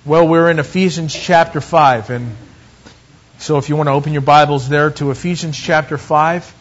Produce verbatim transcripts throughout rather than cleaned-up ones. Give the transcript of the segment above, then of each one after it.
Well, we're in Ephesians chapter five, and so if you want to open your Bibles there to Ephesians chapter five.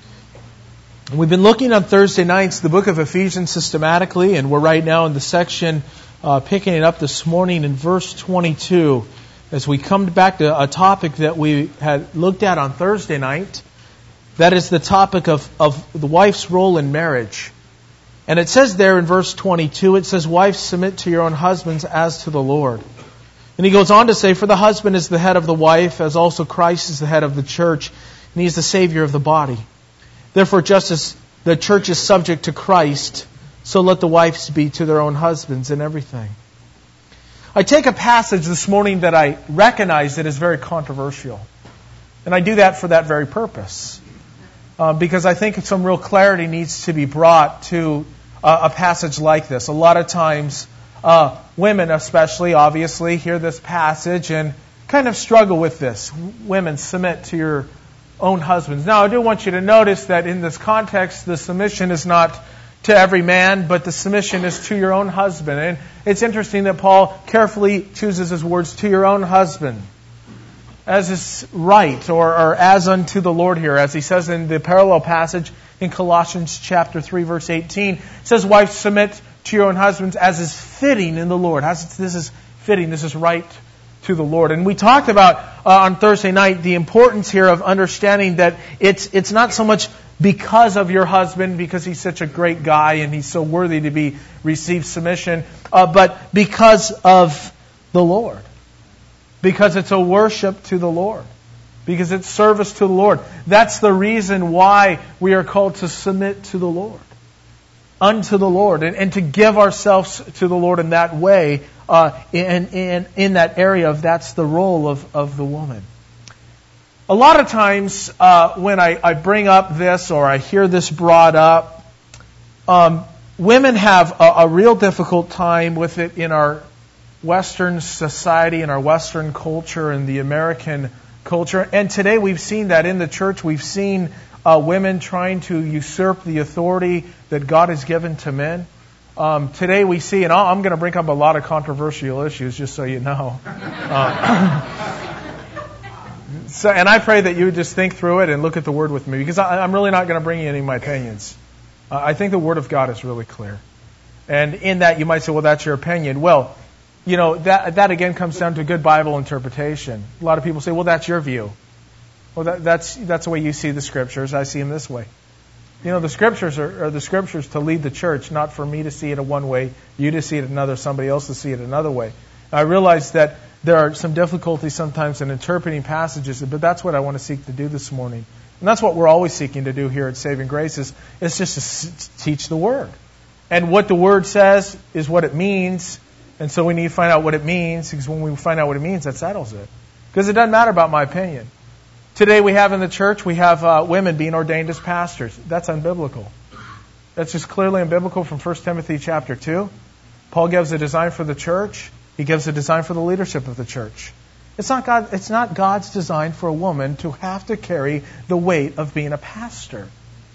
We've been looking on Thursday nights the book of Ephesians systematically, and we're right now in the section uh, picking it up this morning in verse twenty-two as we come back to a topic that we had looked at on Thursday night. That is the topic of, of the wife's role in marriage. And it says there in verse twenty-two, it says, "Wives, submit to your own husbands as to the Lord." And he goes on to say, "For the husband is the head of the wife, as also Christ is the head of the church, and he is the Savior of the body. Therefore, just as the church is subject to Christ, so let the wives be to their own husbands in everything." I take a passage this morning that I recognize that is very controversial. And I do that for that very purpose. Uh, because I think some real clarity needs to be brought to uh, a passage like this. A lot of times, uh, women especially, obviously, hear this passage and kind of struggle with this. Women, submit to your own husbands. Now, I do want you to notice that in this context, the submission is not to every man, but the submission is to your own husband. And it's interesting that Paul carefully chooses his words, to your own husband, as is right, or, or as unto the Lord here, as he says in the parallel passage in Colossians chapter three, verse eighteen. It says, "Wives, submit to your own husbands as is fitting in the Lord." As this is fitting, this is right to the Lord. And we talked about uh, on Thursday night the importance here of understanding that it's it's not so much because of your husband, because he's such a great guy and he's so worthy to be receive submission, uh, but because of the Lord. Because it's a worship to the Lord. Because it's service to the Lord. That's the reason why we are called to submit to the Lord. Unto the Lord. And, and to give ourselves to the Lord in that way. Uh, in, in, in that area of that's the role of, of the woman. A lot of times uh, when I, I bring up this or I hear this brought up, um, women have a, a real difficult time with it in our Western society, in our Western culture, in the American culture. And today we've seen that in the church. We've seen uh, women trying to usurp the authority that God has given to men. Um, today we see, and I'm going to bring up a lot of controversial issues, just so you know. Uh, so, and I pray that you would just think through it and look at the Word with me, because I, I'm really not going to bring you any of my opinions. Uh, I think the Word of God is really clear. And in that you might say, well, that's your opinion. Well, you know, that that again comes down to good Bible interpretation. A lot of people say, well, that's your view. Well, that, that's that's the way you see the Scriptures. I see them this way. You know, the Scriptures are, are the Scriptures to lead the church, not for me to see it in one way, you to see it another, somebody else to see it another way. I realize that there are some difficulties sometimes in interpreting passages, but that's what I want to seek to do this morning. And that's what we're always seeking to do here at Saving Grace, is, is just to s- teach the Word. And what the Word says is what it means. And so we need to find out what it means, because when we find out what it means, that settles it. Because it doesn't matter about my opinion. Today we have in the church, we have uh, women being ordained as pastors. That's unbiblical. That's just clearly unbiblical from First Timothy chapter two. Paul gives a design for the church. He gives a design for the leadership of the church. It's not God, it's not God's design for a woman to have to carry the weight of being a pastor.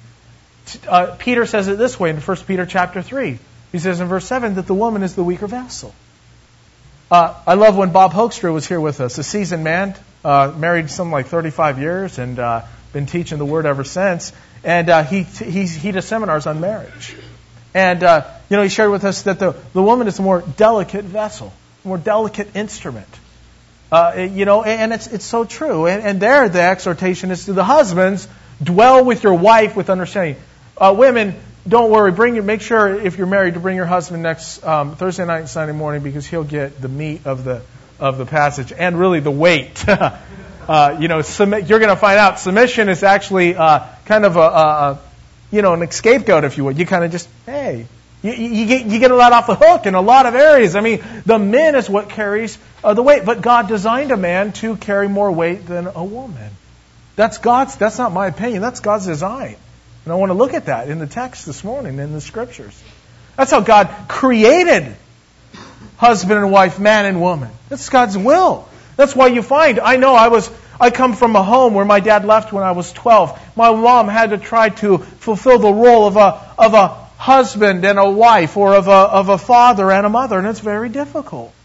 Uh, Peter says it this way in First Peter chapter three. He says in verse seven that the woman is the weaker vessel. Uh, I love when Bob Hoekstra was here with us, a seasoned man, uh, married something like thirty-five years and uh, been teaching the Word ever since. And uh, he he he does seminars on marriage. And uh, you know, he shared with us that the, the woman is a more delicate vessel, a more delicate instrument. Uh, you know, and it's it's so true. And, and there the exhortation is to the husbands, dwell with your wife with understanding. Uh, women, don't worry. Bring your, make sure if you're married to bring your husband next um, Thursday night and Sunday morning, because he'll get the meat of the of the passage and really the weight. uh, you know, submit, you're going to find out submission is actually uh, kind of a, a you know an scapegoat, if you would. You kind of just hey, you, you get you get a lot off the hook in a lot of areas. I mean, the man is what carries uh, the weight, but God designed a man to carry more weight than a woman. That's God's. That's not my opinion. That's God's design. And I want to look at that in the text this morning, in the Scriptures. That's how God created husband and wife, man and woman. That's God's will. That's why you find, I know I was, I come from a home where my dad left when I was twelve. My mom had to try to fulfill the role of a of a husband and a wife, or of a of a father and a mother, and it's very difficult.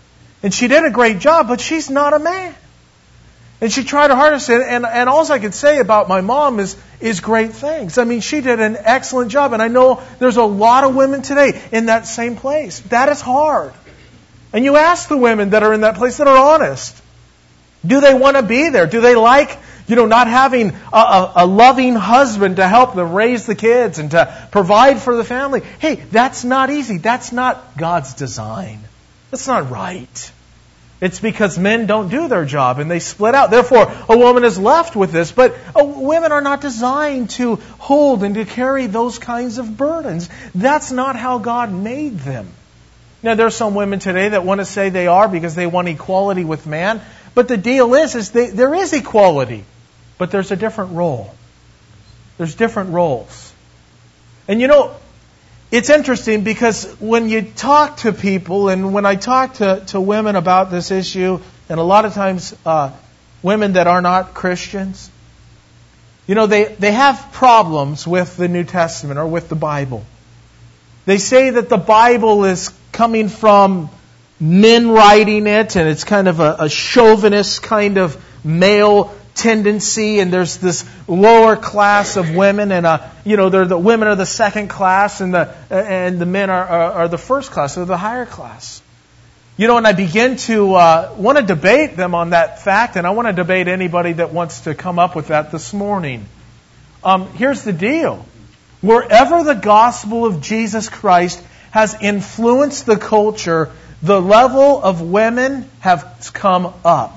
And she did a great job, but she's not a man. And she tried her hardest, and, and, and all I could say about my mom is, is great things. I mean, she did an excellent job, and I know there's a lot of women today in that same place. That is hard. And you ask the women that are in that place that are honest. Do they want to be there? Do they like, you know, not having a, a, a loving husband to help them raise the kids and to provide for the family? Hey, that's not easy. That's not God's design. That's not right. It's because men don't do their job and they split out. Therefore, a woman is left with this. But uh, women are not designed to hold and to carry those kinds of burdens. That's not how God made them. Now, there are some women today that want to say they are because they want equality with man. But the deal is, is they, there is equality. But there's a different role. There's different roles. And you know, it's interesting because when you talk to people, and when I talk to, to women about this issue, and a lot of times uh, women that are not Christians, you know, they, they have problems with the New Testament or with the Bible. They say that the Bible is coming from men writing it, and it's kind of a, a chauvinist kind of male tendency, and there's this lower class of women, and uh, you know, they're the women are the second class, and the and the men are, are, are the first class, or the higher class. You know, and I begin to uh, want to debate them on that fact, and I want to debate anybody that wants to come up with that this morning. Um, here's the deal: wherever the gospel of Jesus Christ has influenced the culture, the level of women have come up.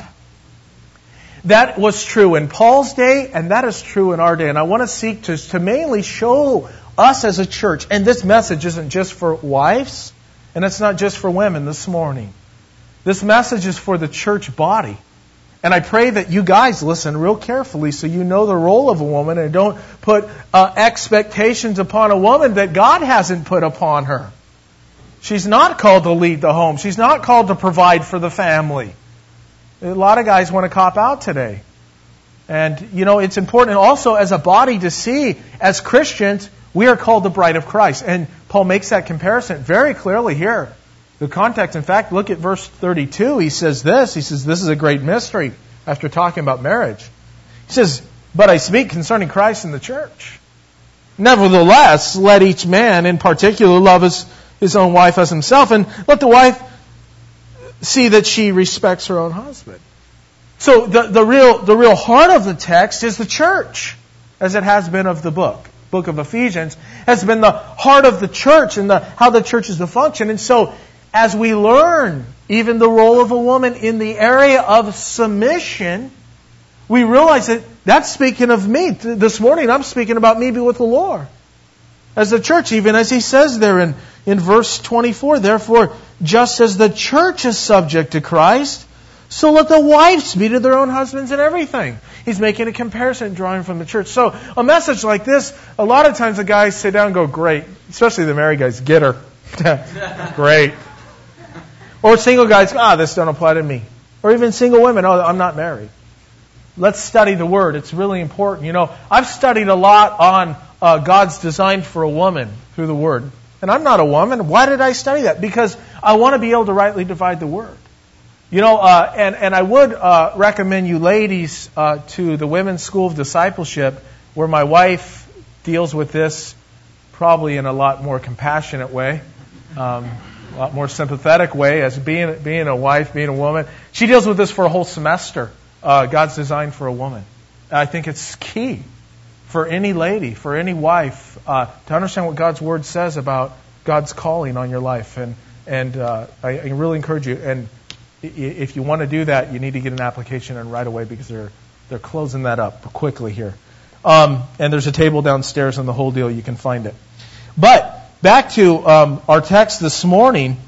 That was true in Paul's day, and that is true in our day. And I want to seek to, to mainly show us as a church, and this message isn't just for wives, and it's not just for women this morning. This message is for the church body. And I pray that you guys listen real carefully so you know the role of a woman and don't put uh, expectations upon a woman that God hasn't put upon her. She's not called to lead the home. She's not called to provide for the family. A lot of guys want to cop out today. And, you know, it's important also as a body to see, as Christians, we are called the bride of Christ. And Paul makes that comparison very clearly here. The context, in fact, look at verse thirty-two. He says this. He says, this is a great mystery after talking about marriage. He says, but I speak concerning Christ and the church. Nevertheless, let each man in particular love his, his own wife as himself, and let the wife see that she respects her own husband. So the, the real the real heart of the text is the church, as it has been of the book. Book of Ephesians has been the heart of the church and the how the church is to function. And so as we learn even the role of a woman in the area of submission, we realize that that's speaking of me. This morning I'm speaking about me with the Lord. As the church, even as he says there in, in verse twenty-four, therefore, just as the church is subject to Christ, so let the wives be to their own husbands in everything. He's making a comparison drawing from the church. So a message like this, a lot of times the guys sit down and go, great. Especially the married guys, get her. Great. Or single guys, ah, this don't apply to me. Or even single women, oh, I'm not married. Let's study the Word. It's really important. You know, I've studied a lot on uh, God's design for a woman through the Word. And I'm not a woman. Why did I study that? Because I want to be able to rightly divide the Word. You know, uh, and, and I would uh, recommend you ladies uh, to the Women's School of Discipleship, where my wife deals with this probably in a lot more compassionate way, um, a lot more sympathetic way, as being being a wife, being a woman. She deals with this for a whole semester, uh, God's design for a woman. I think it's key for any lady, for any wife, uh, to understand what God's Word says about God's calling on your life. And and uh, I, I really encourage you. And if you want to do that, you need to get an application in right away, because they're they're closing that up quickly here. Um, and there's a table downstairs on the whole deal. You can find it. But back to um, our text this morning.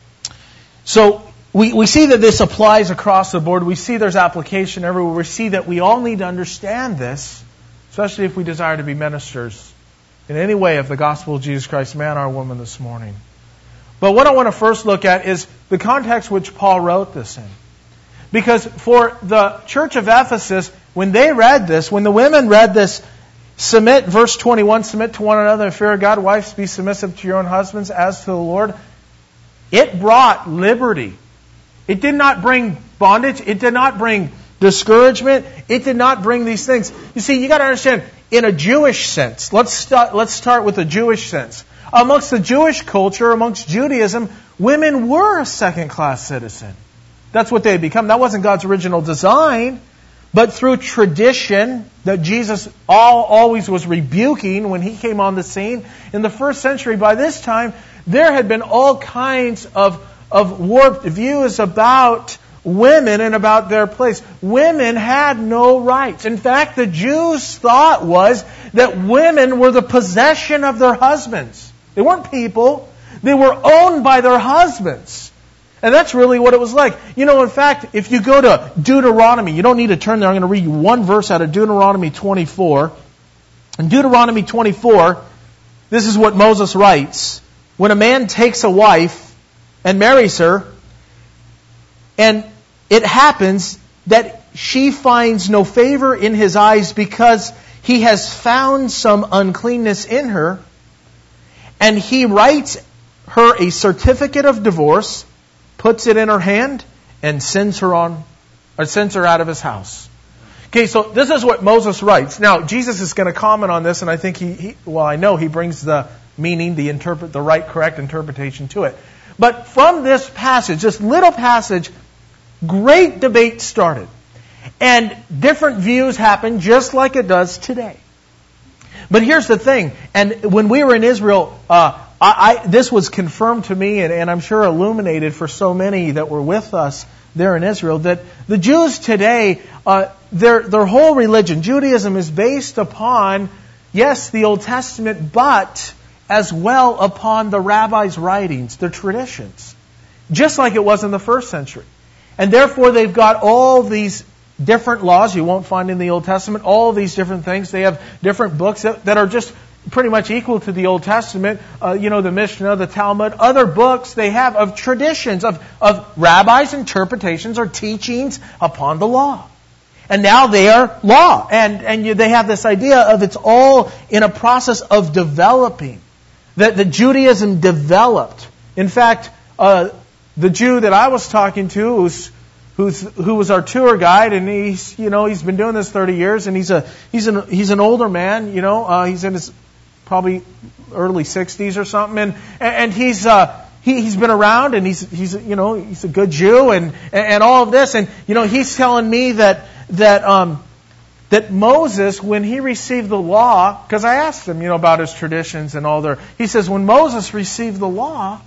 So we, we see that this applies across the board. We see there's application everywhere. We see that we all need to understand this, especially if we desire to be ministers in any way of the gospel of Jesus Christ, man or woman, this morning. But what I want to first look at is the context which Paul wrote this in. Because for the church of Ephesus, when they read this, when the women read this, submit, verse twenty-one, submit to one another in fear of God, wives be submissive to your own husbands as to the Lord, it brought liberty. It did not bring bondage. It did not bring discouragement. It did not bring these things. You see, you got to understand, in a Jewish sense, let's start, let's start with the Jewish sense. Amongst the Jewish culture, amongst Judaism, women were a second-class citizen. That's what they had become. That wasn't God's original design. But through tradition that Jesus all, always was rebuking when He came on the scene, in the first century, by this time, there had been all kinds of, of warped views about women and about their place. Women had no rights. In fact, the Jews' thought was that women were the possession of their husbands. They weren't people. They were owned by their husbands. And that's really what it was like. You know, in fact, if you go to Deuteronomy, you don't need to turn there. I'm going to read you one verse out of Deuteronomy twenty-four. In Deuteronomy twenty-four, this is what Moses writes. When a man takes a wife and marries her, and it happens that she finds no favor in his eyes because he has found some uncleanness in her, and he writes her a certificate of divorce, puts it in her hand, and sends her on, or sends her out of his house. Okay, so this is what Moses writes. Now, Jesus is going to comment on this, and I think he, he well, I know he brings the meaning, the interpret, the right, correct interpretation to it. But from this passage, this little passage, great debate started. And different views happened just like it does today. But here's the thing, and when we were in Israel, uh, I, I, this was confirmed to me, and, and I'm sure illuminated for so many that were with us there in Israel, that the Jews today, uh, their their whole religion, Judaism, is based upon, yes, the Old Testament, but as well upon the rabbis' writings, their traditions, just like it was in the first century. And therefore, they've got all these different laws you won't find in the Old Testament, all these different things. They have different books that, that are just pretty much equal to the Old Testament. Uh, you know, the Mishnah, the Talmud, other books they have of traditions, of, of rabbis' interpretations or teachings upon the law. And now they are law. And, and you, they have this idea of it's all in a process of developing. That the Judaism developed. In fact, uh, the Jew that I was talking to, who's Who's, who was our tour guide, and he's, you know, he's been doing this thirty years, and he's a, he's an, he's an older man, you know, uh, he's in his probably early sixties or something, and, and he's, uh, he, he's been around, and he's, he's, you know, he's a good Jew, and, and all of this, and, you know, he's telling me that, that, um, that Moses, when he received the law, because I asked him, you know, about his traditions and all their, he says, when Moses received the law,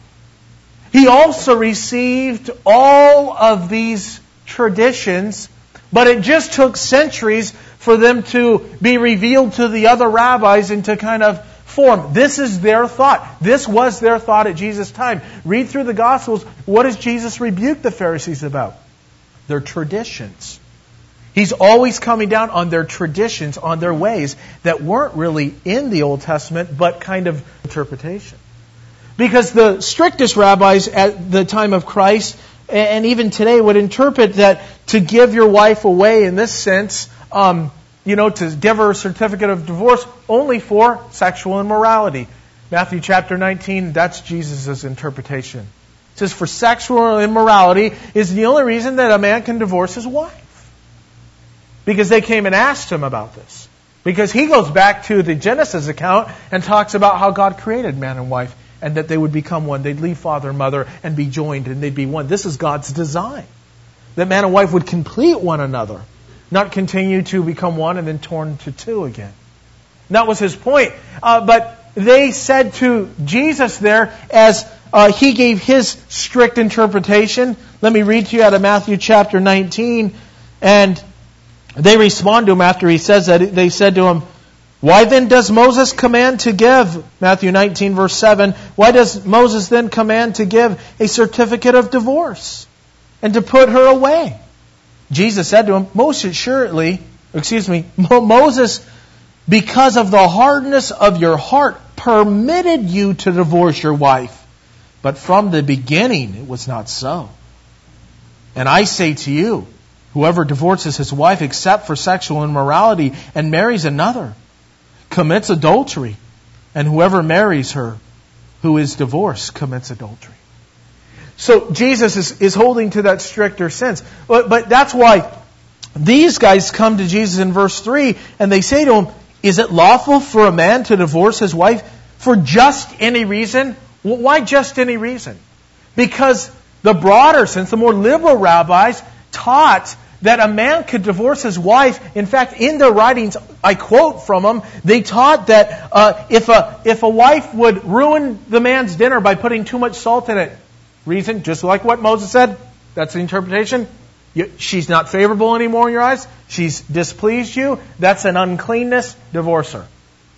he also received all of these traditions, but it just took centuries for them to be revealed to the other rabbis and to kind of form. This is their thought. This was their thought at Jesus' time. Read through the Gospels. What does Jesus rebuke the Pharisees about? Their traditions. He's always coming down on their traditions, on their ways that weren't really in the Old Testament, but kind of interpretation. Because the strictest rabbis at the time of Christ, and even today, would interpret that to give your wife away in this sense, um, you know, to give her a certificate of divorce only for sexual immorality. Matthew chapter nineteen, that's Jesus' interpretation. It says, for sexual immorality is the only reason that a man can divorce his wife. Because they came and asked him about this. Because he goes back to the Genesis account and talks about how God created man and wife. And that they would become one. They'd leave father and mother and be joined and they'd be one. This is God's design. That man and wife would complete one another. Not continue to become one and then torn to two again. And that was his point. Uh, but they said to Jesus there, as uh, he gave his strict interpretation. Let me read to you out of Matthew chapter nineteen. And they respond to him after he says that. They said to him, why then does Moses command to give, Matthew nineteen verse seven, why does Moses then command to give a certificate of divorce and to put her away? Jesus said to him, most assuredly, excuse me, Moses, because of the hardness of your heart, permitted you to divorce your wife. But from the beginning it was not so. And I say to you, whoever divorces his wife except for sexual immorality and marries another, commits adultery, and whoever marries her who is divorced commits adultery. So Jesus is, is holding to that stricter sense. But, but that's why these guys come to Jesus in verse three and they say to him, is it lawful for a man to divorce his wife for just any reason? Well, why just any reason? Because the broader sense, the more liberal rabbis taught that a man could divorce his wife. In fact, in their writings, I quote from them, they taught that uh, if a if a wife would ruin the man's dinner by putting too much salt in it, reason, just like what Moses said, that's the interpretation. You, she's not favorable anymore in your eyes. She's displeased you. That's an uncleanness. Divorce her.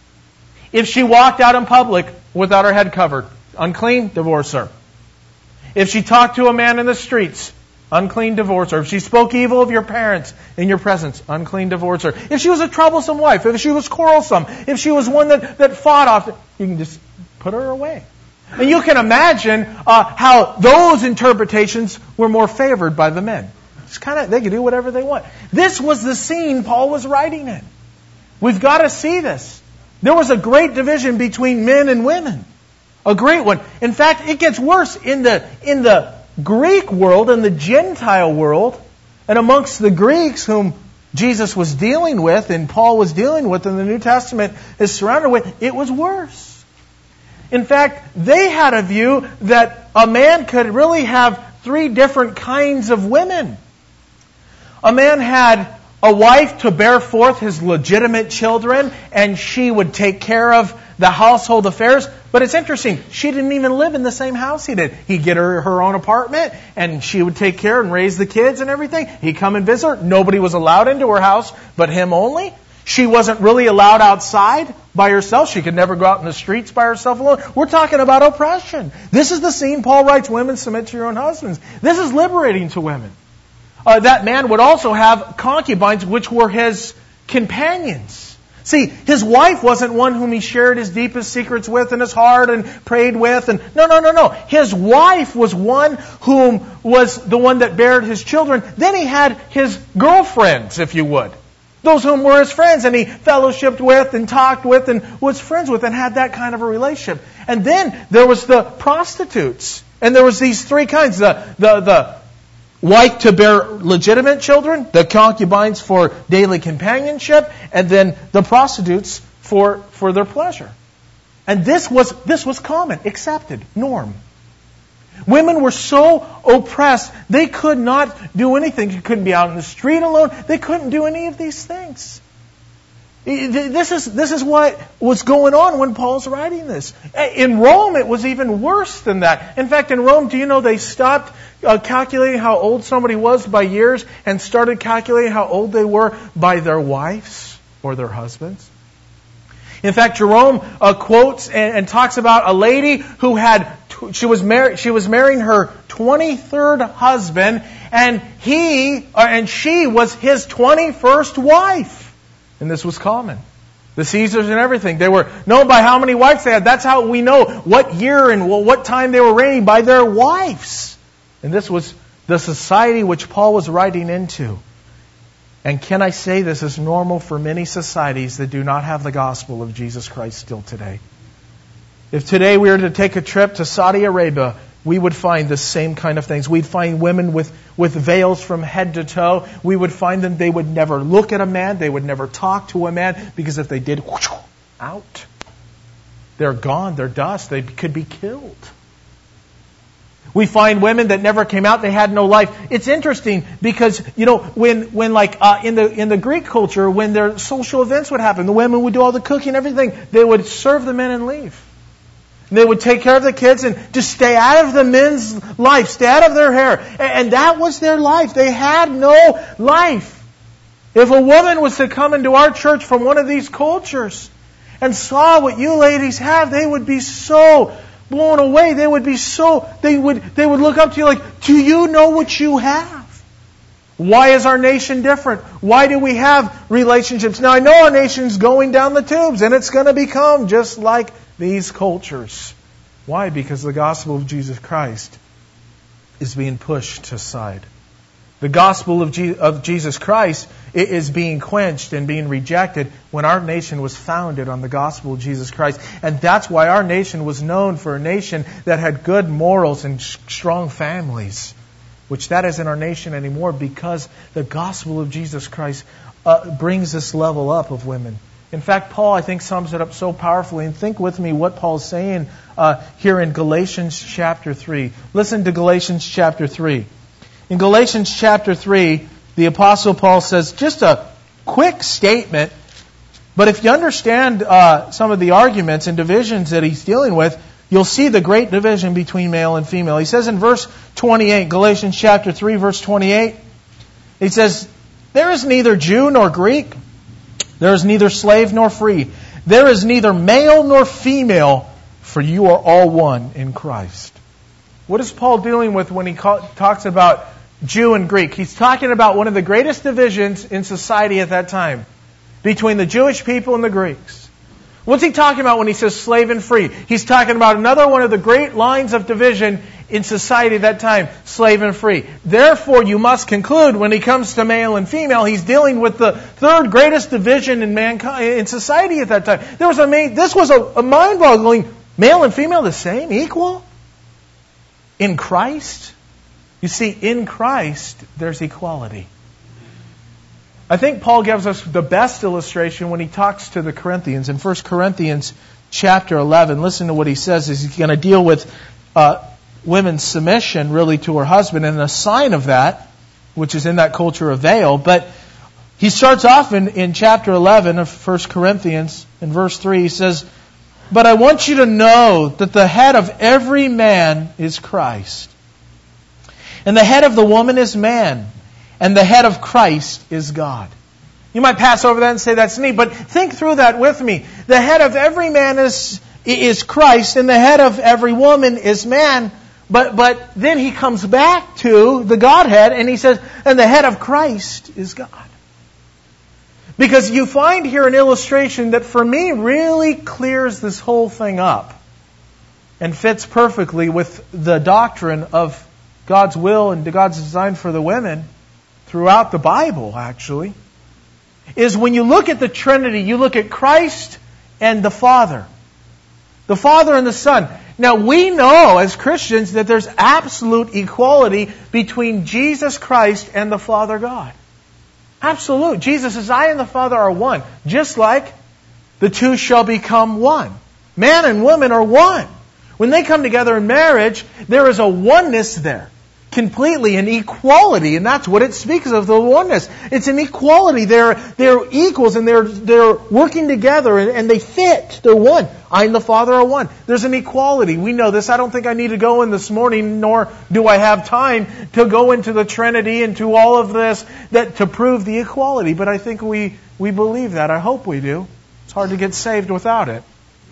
If she walked out in public without her head covered, unclean. Divorce her. If she talked to a man in the streets, unclean, divorce her. If she spoke evil of your parents in your presence, unclean, divorce her. If she was a troublesome wife, if she was quarrelsome, if she was one that, that fought often, you can just put her away. And you can imagine uh, how those interpretations were more favored by the men. It's kind of, they could do whatever they want. This was the scene Paul was writing in. We've got to see this. There was a great division between men and women. A great one. In fact, it gets worse in the in the Greek world and the Gentile world, and amongst the Greeks whom Jesus was dealing with and Paul was dealing with and the New Testament is surrounded with, it was worse. In fact, they had a view that a man could really have three different kinds of women. A man had a wife to bear forth his legitimate children, and she would take care of the household affairs. But it's interesting, she didn't even live in the same house he did. He'd get her her own apartment, and she would take care and raise the kids and everything. He'd come and visit her. Nobody was allowed into her house but him only. She wasn't really allowed outside by herself. She could never go out in the streets by herself alone. We're talking about oppression. This is the scene Paul writes, women, submit to your own husbands. This is liberating to women. Uh, that man would also have concubines, which were his companions. See, his wife wasn't one whom he shared his deepest secrets with in his heart and prayed with. And no, no, no, no. His wife was one whom was the one that bared his children. Then he had his girlfriends, if you would. Those whom were his friends, and he fellowshiped with and talked with and was friends with and had that kind of a relationship. And then there was the prostitutes. And there was these three kinds. The, the, the wife to bear legitimate children, the concubines for daily companionship, and then the prostitutes for, for their pleasure. And this was, this was common, accepted, norm. Women were so oppressed, they could not do anything. You couldn't be out in the street alone. They couldn't do any of these things. This is, this is what was going on when Paul's writing this. In Rome, it was even worse than that. In fact, in Rome, do you know they stopped uh, calculating how old somebody was by years and started calculating how old they were by their wives or their husbands? In fact, Jerome uh, quotes and, and talks about a lady who had she was married. She was marrying her twenty-third husband, and he uh, and she was his twenty-first wife. And this was common. The Caesars and everything, they were known by how many wives they had. That's how we know what year and what time they were reigning, by their wives. And this was the society which Paul was writing into. And can I say this is normal for many societies that do not have the gospel of Jesus Christ still today? If today we were to take a trip to Saudi Arabia, we would find the same kind of things. We'd find women with, with veils from head to toe. We would find them, they would never look at a man. They would never talk to a man, because if they did, whoosh, out. They're gone. They're dust. They could be killed. We find women that never came out. They had no life. It's interesting because, you know, when, when like, uh, in the, in the Greek culture, when their social events would happen, the women would do all the cooking and everything. They would serve the men and leave. And they would take care of the kids and just stay out of the men's life, stay out of their hair. And, and that was their life. They had no life. If a woman was to come into our church from one of these cultures and saw what you ladies have, they would be so blown away. They would be so, they would, they would look up to you like, do you know what you have? Why is our nation different? Why do we have relationships? Now I know our nation's going down the tubes and it's going to become just like these cultures. Why? Because the gospel of Jesus Christ is being pushed aside. The gospel of, Je- of Jesus Christ is being quenched and being rejected when our nation was founded on the gospel of Jesus Christ. And that's why our nation was known for a nation that had good morals and strong families, which that isn't our nation anymore, because the gospel of Jesus Christ uh, brings this level up of women. In fact, Paul, I think, sums it up so powerfully. And think with me what Paul's saying uh, here in Galatians chapter three. Listen to Galatians chapter three. In Galatians chapter three, the Apostle Paul says just a quick statement, but if you understand uh, some of the arguments and divisions that he's dealing with, you'll see the great division between male and female. He says in verse twenty-eight, Galatians chapter three, verse twenty-eight, he says, "There is neither Jew nor Greek, there is neither slave nor free, there is neither male nor female, for you are all one in Christ." What is Paul dealing with when he talks about Jew and Greek? He's talking about one of the greatest divisions in society at that time, between the Jewish people and the Greeks. What's he talking about when he says slave and free? He's talking about another one of the great lines of division in society at that time, slave and free. Therefore, you must conclude, when he comes to male and female, he's dealing with the third greatest division in mankind, in society at that time. There was a main, this was a, a mind-boggling, male and female the same, equal? In Christ? You see, in Christ, there's equality. I think Paul gives us the best illustration when he talks to the Corinthians. In First Corinthians chapter eleven, listen to what he says. He's going to deal with uh, women's submission, really, to her husband, and a sign of that, which is in that culture, a veil. But he starts off in, in chapter eleven of First Corinthians, in verse three, he says, "But I want you to know that the head of every man is Christ. And the head of the woman is man. And the head of Christ is God." You might pass over that and say that's neat, but think through that with me. The head of every man is is Christ, and the head of every woman is man. But but then he comes back to the Godhead, and he says, and the head of Christ is God. Because you find here an illustration that for me really clears this whole thing up and fits perfectly with the doctrine of God's will and God's design for the women throughout the Bible, actually, is when you look at the Trinity, you look at Christ and the Father. The Father and the Son. Now, we know as Christians that there's absolute equality between Jesus Christ and the Father God. Absolute. Jesus says, "I and the Father are one." Just like the two shall become one. Man and woman are one. When they come together in marriage, there is a oneness there. Completely an equality, and that's what it speaks of, the oneness. It's an equality. They're they're equals, and they're they're working together, and, and they fit. They're one. I and the Father are one. There's an equality. We know this. I don't think I need to go in this morning, nor do I have time to go into the Trinity and to all of this that to prove the equality. But I think we we believe that. I hope we do. It's hard to get saved without it.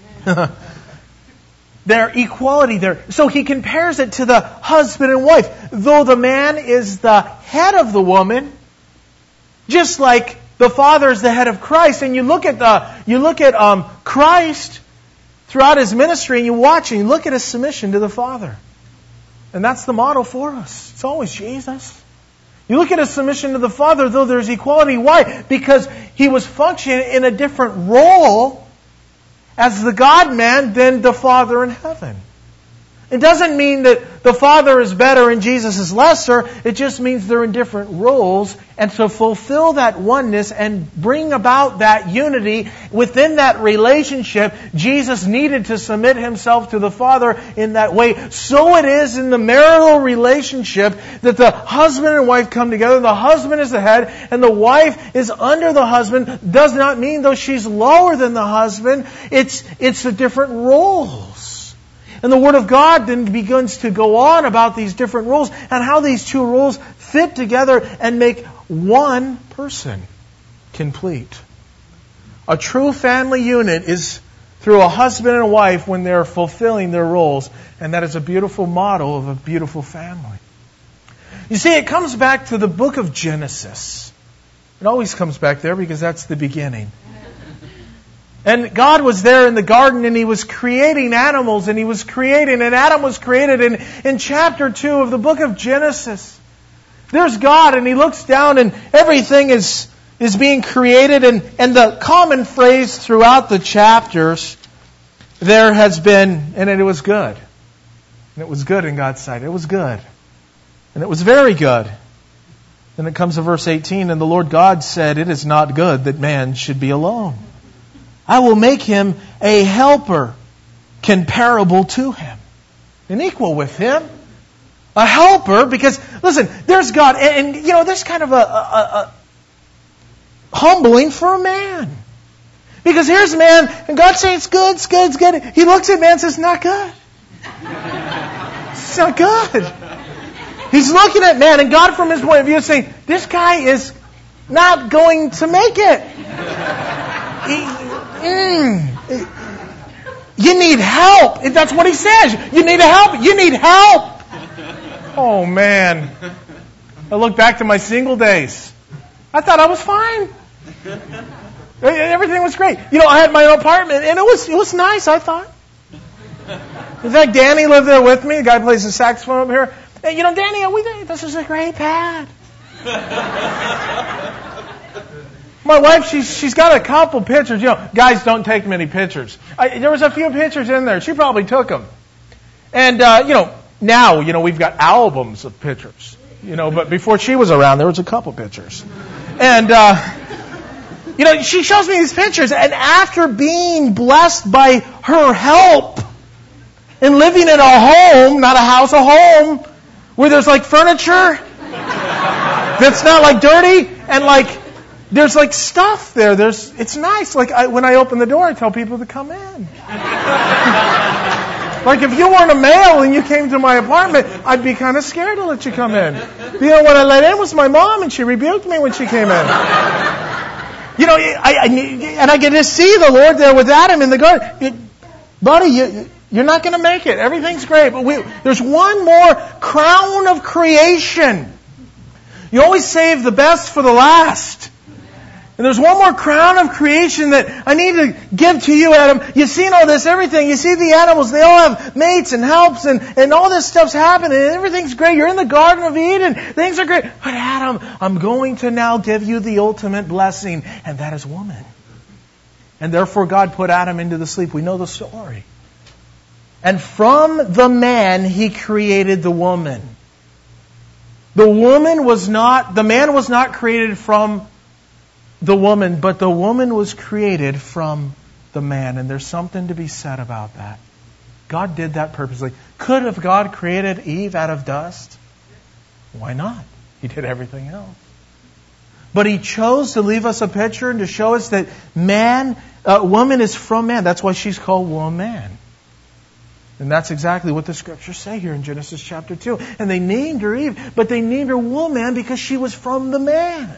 Their equality there. So he compares it to the husband and wife. Though the man is the head of the woman, just like the Father is the head of Christ, and you look at the you look at um, Christ throughout his ministry, and you watch and you look at his submission to the Father, and that's the model for us. It's always Jesus. You look at his submission to the Father, though there's equality. Why? Because he was functioning in a different role as the God-man than the Father in heaven. It doesn't mean that the Father is better and Jesus is lesser. It just means they're in different roles. And to fulfill that oneness and bring about that unity within that relationship, Jesus needed to submit himself to the Father in that way. So it is in the marital relationship that the husband and wife come together. The husband is the head and the wife is under the husband. Does not mean though she's lower than the husband. It's, it's the different roles. And the Word of God then begins to go on about these different roles and how these two roles fit together and make one person complete. A true family unit is through a husband and a wife when they're fulfilling their roles. And that is a beautiful model of a beautiful family. You see, it comes back to the book of Genesis. It always comes back there because that's the beginning. And God was there in the garden and He was creating animals and He was creating, and Adam was created in, in chapter two of the book of Genesis. there's God, and He looks down, and everything is is being created, and, and the common phrase throughout the chapters there has been, and it was good. And it was good in God's sight. It was good. And it was very good. Then it comes to verse eighteen, and the Lord God said, it is not good that man should be alone. I will make him a helper comparable to him, and equal with him. A helper, because, listen, there's God, and, and you know, there's kind of a, a, a humbling for a man. Because here's man, and God says it's good, it's good, it's good. He looks at man and says, not good. It's not good. He's looking at man, and God from his point of view is saying, this guy is not going to make it. He, mm, you need help. That's what he says. You need help. You need help. Oh, man. I look back to my single days. I thought I was fine. Everything was great. You know, I had my own apartment, and it was it was nice, I thought. In fact, Danny lived there with me. The guy plays the saxophone up here. And, you know, Danny, we think this is a great pad. My wife, she's she's got a couple pictures. You know, guys don't take many pictures. I, there was a few pictures in there. She probably took them. And, uh, you know, now, you know, we've got albums of pictures. You know, but before she was around, there was a couple pictures. And, uh, you know, she shows me these pictures. And after being blessed by her help and living in a home, not a house, a home, where there's like furniture that's not like dirty, and like there's like stuff there. There's it's nice. Like I, when I open the door, I tell people to come in. Like if you weren't a male and you came to my apartment, I'd be kind of scared to let you come in. You know, what I let in was my mom, and she rebuked me when she came in. You know, I, I and I get to see the Lord there with Adam in the garden. Buddy, you, you're not going to make it. Everything's great, but we, there's one more crown of creation. You always save the best for the last. And there's one more crown of creation that I need to give to you, Adam. You've seen all this, everything. You see the animals, they all have mates and helps, and, and all this stuff's happening, and everything's great. You're in the Garden of Eden. Things are great. But Adam, I'm going to now give you the ultimate blessing, and that is woman. And therefore God put Adam into the sleep. We know the story. And from the man He created the woman. The woman was not, the man was not created from the woman, but the woman was created from the man. And there's something to be said about that. God did that purposely. Could have God created Eve out of dust? Why not? He did everything else. But He chose to leave us a picture and to show us that man, uh, woman is from man. That's why she's called woman. And that's exactly what the Scriptures say here in Genesis chapter two. And they named her Eve, but they named her woman because she was from the man.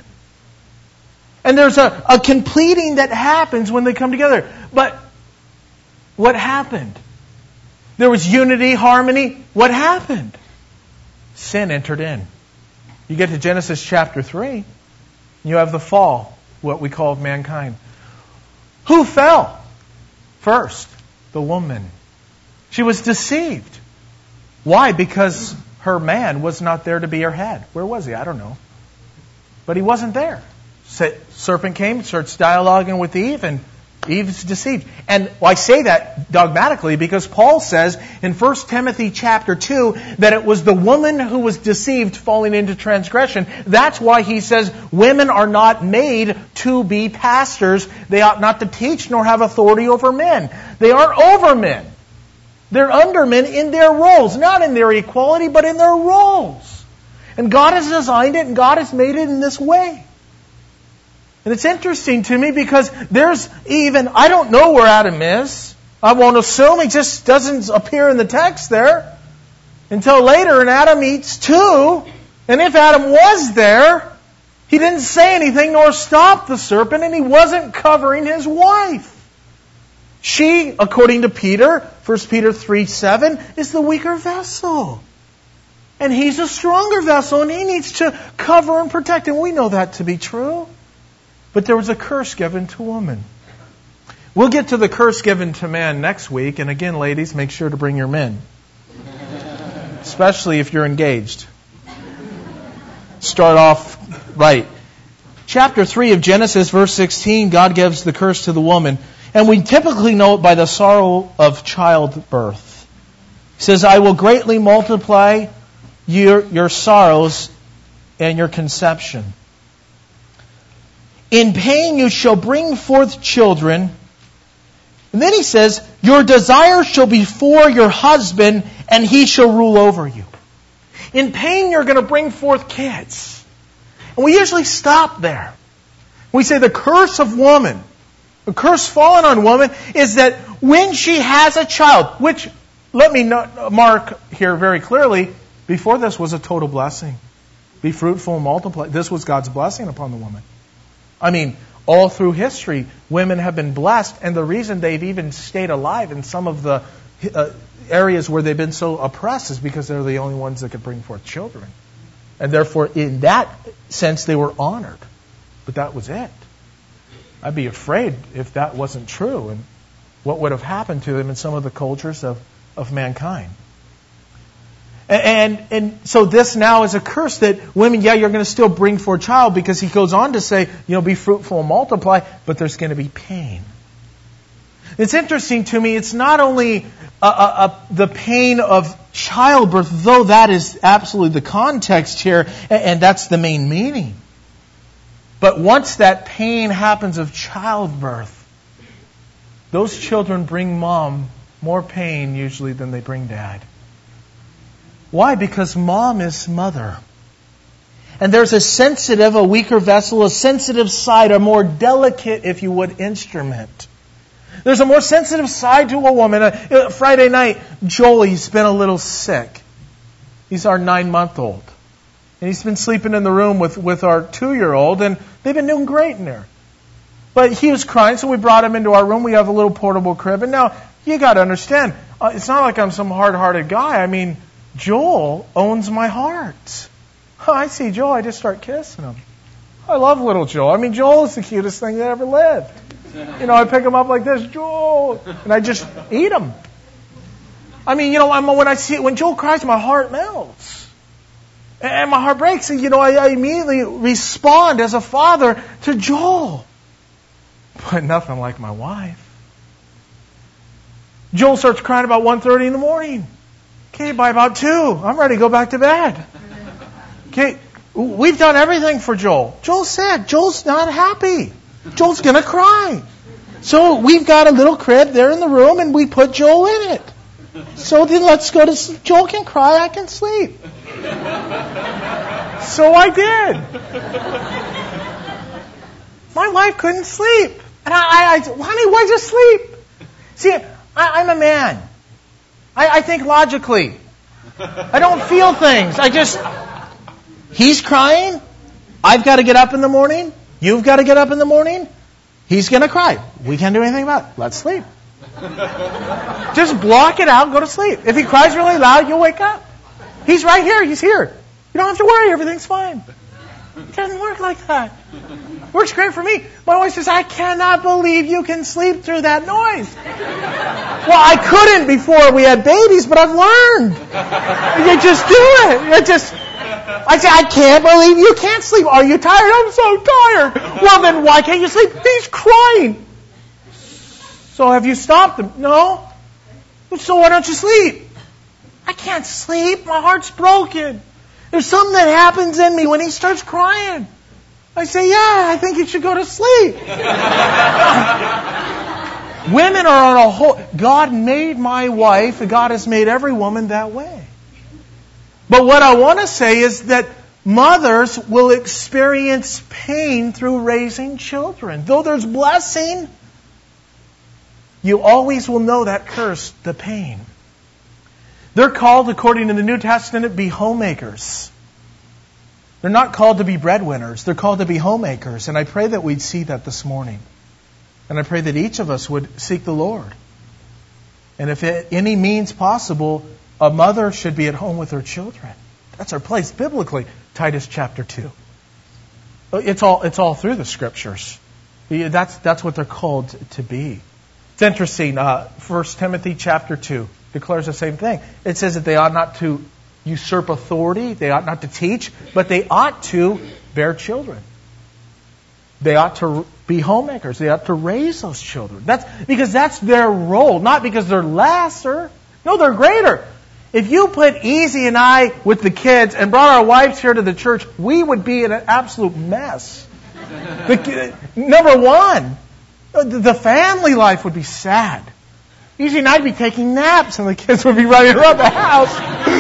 And there's a, a completing that happens when they come together. But what happened? There was unity, harmony. What happened? Sin entered in. You get to Genesis chapter three, you have the fall, what we call mankind. Who fell first? The woman. She was deceived. Why? Because her man was not there to be her head. Where was he? I don't know. But he wasn't there. Serpent came, starts dialoguing with Eve, and Eve's deceived. And I say that dogmatically because Paul says in First Timothy chapter two that it was the woman who was deceived falling into transgression. That's why he says women are not made to be pastors. They ought not to teach nor have authority over men. They aren't over men. They're under men in their roles. Not in their equality, but in their roles. And God has designed it, and God has made it in this way. And it's interesting to me because there's even, I don't know where Adam is. I won't assume. He just doesn't appear in the text there until later. And Adam eats too. And if Adam was there, he didn't say anything nor stop the serpent, and he wasn't covering his wife. She, according to Peter, First Peter three seven, is the weaker vessel. And he's a stronger vessel, and he needs to cover and protect. And we know that to be true. But there was a curse given to woman. We'll get to the curse given to man next week. And again, ladies, make sure to bring your men. Especially if you're engaged. start off right. Chapter three of Genesis, verse sixteen, God gives the curse to the woman. And we typically know it by the sorrow of childbirth. He says, I will greatly multiply your, your sorrows and your conception. In pain you shall bring forth children. And then he says, your desire shall be for your husband, and he shall rule over you. In pain you're going to bring forth kids. And we usually stop there. We say the curse of woman, the curse fallen on woman, is that when she has a child, which, let me mark here very clearly, before this was a total blessing. Be fruitful and multiply. This was God's blessing upon the woman. I mean, all through history, women have been blessed, and the reason they've even stayed alive in some of the uh, areas where they've been so oppressed is because they're the only ones that could bring forth children. And therefore, in that sense, they were honored. But that was it. I'd be afraid if that wasn't true, and what would have happened to them in some of the cultures of, of mankind. And, and and so this now is a curse that women, yeah, you're going to still bring forth child, because he goes on to say, you know, be fruitful and multiply, but there's going to be pain. It's interesting to me, it's not only a, a, a, the pain of childbirth, though that is absolutely the context here, and, and that's the main meaning. But once that pain happens of childbirth, those children bring mom more pain usually than they bring dad. Why? Because mom is mother. And there's a sensitive, a weaker vessel, a sensitive side, a more delicate, if you would, instrument. There's a more sensitive side to a woman. Uh, Friday night, Joel, he's been a little sick. He's our nine-month-old. And he's been sleeping in the room with, with our two-year-old, and they've been doing great in there. But he was crying, so we brought him into our room. We have a little portable crib. And now, you got to understand, uh, it's not like I'm some hard-hearted guy. I mean, Joel owns my heart. Oh, I see Joel, I just start kissing him. I love little Joel. I mean, Joel is the cutest thing that ever lived. You know, I pick him up like this, Joel, and I just eat him. I mean, you know, I'm, when I see when Joel cries, my heart melts, and my heart breaks. And you know, I, I immediately respond as a father to Joel, but nothing like my wife. Joel starts crying about one thirty in the morning. Okay, by about two, I'm ready to go back to bed. Okay, we've done everything for Joel. Joel's sad. Joel's not happy. Joel's going to cry. So we've got a little crib there in the room, and we put Joel in it. So then let's go to sleep. Joel can cry, I can sleep. So I did. My wife couldn't sleep. And I, I, I honey, why'd you sleep? See, I, I'm a man. I, I think logically. I don't feel things. I just, he's crying. I've got to get up in the morning. You've got to get up in the morning. He's going to cry. We can't do anything about it. Let's sleep. Just block it out and go to sleep. If he cries really loud, you'll wake up. He's right here. He's here. You don't have to worry. Everything's fine. It doesn't work like that. Works great for me. My wife says, I cannot believe you can sleep through that noise. Well, I couldn't before we had babies, but I've learned. You just do it. You just... I say, I can't believe you can't sleep. Are you tired? I'm so tired. Well, then why can't you sleep? He's crying. So have you stopped him? No. So why don't you sleep? I can't sleep. My heart's broken. There's something that happens in me when he starts crying. I say, yeah, I think you should go to sleep. Women are on a whole... God made my wife, and God has made every woman that way. But what I want to say is that mothers will experience pain through raising children. Though there's blessing, you always will know that curse, the pain. They're called, according to the New Testament, to be homemakers. They're not called to be breadwinners. They're called to be homemakers. And I pray that we'd see that this morning. And I pray that each of us would seek the Lord. And if it, any means possible, a mother should be at home with her children. That's our place biblically. Titus chapter two. It's all, it's all through the Scriptures. That's, that's what they're called to be. It's interesting. Uh, First Timothy chapter two declares the same thing. It says that they ought not to usurp authority. They ought not to teach, but they ought to bear children. They ought to be homemakers. They ought to raise those children. That's because that's their role, not because they're lesser. No, they're greater. If you put Easy and I with the kids and brought our wives here to the church, we would be in an absolute mess. The, number one, the family life would be sad. Easy and I'd be taking naps and the kids would be running around the house.